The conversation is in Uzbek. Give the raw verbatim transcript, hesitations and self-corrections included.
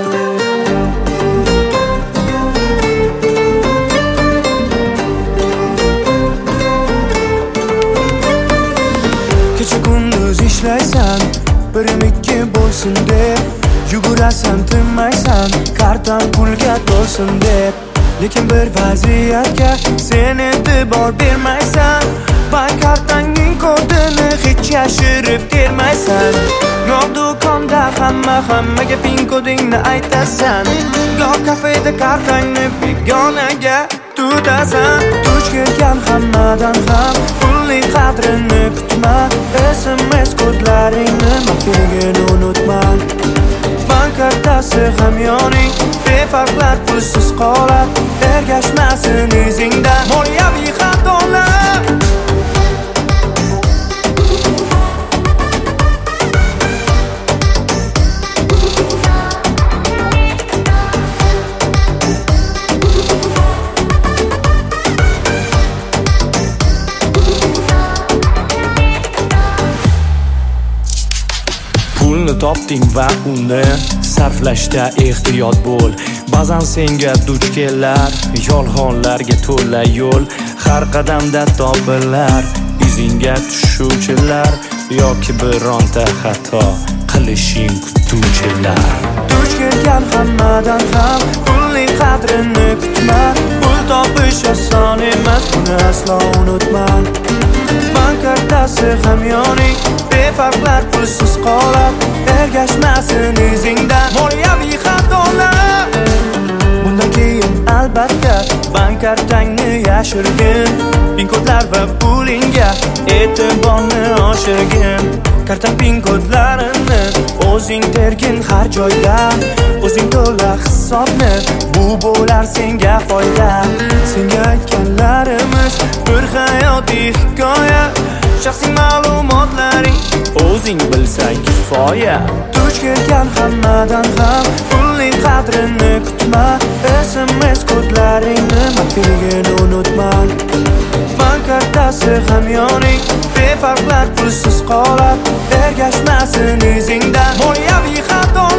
Kecha kunduz ishlaysan, birim ikki bo'lsin deb, yugurasan tinmaysan, kartan pulga to'lsin deb. Lekin bir vaziyatga sen e'tibor bermaysan, bank kartangning kodini hech yashirib termaysan. Goh do'konda hamma hammaga pin kodingni aytasan, goh kafeda kartangni begonaga tutasan. Duch kelgan hammadan ham pulning qadrini kutma, S M S kodlaringni maxfiyligini unutma. Bank kartasi hamyoning, befarqlar pulsiz qoladi, ergashmasin izingda moliyaviy xatolar. Pulni topding va uni sarflashda ehtiyot bo'l. Ba'zan senga duch kelar yolg'onlarga to'la yo'l. Har qadamda topilar izingga tushuvchilar, yoki bironta xato qilishing kutuvchilar. Duch kelgan hammadan ham pulning qadrini kutma, pul topish oson emas, buni aslo unutma. Bank kartasi hamyoning, befarqlar pulsiz qoladi, ergashmasin izingda moliyaviy xatolar. Bundan keyin albatta bank kartangni yashirgin, pin kodlar va pulingga e'tiborni oshirgin. Karta pin kodlarini o'zing tergin har joyda, o'zing to'la hisobni, bu bo'lar senga foyda. Senga aytganlarimiz bir hayotiy hikoya, shaxsiy ma'lumotlaring o'zing bilsang kifoya. Duch kelgan hammadan ham pulning qadrini kutma, S M S kodlaringni maxfiyligini unutma. Bank kartasi hamyoning, befarqlar pulsiz qoladi, ergashmasin izingda moliyaviy xato.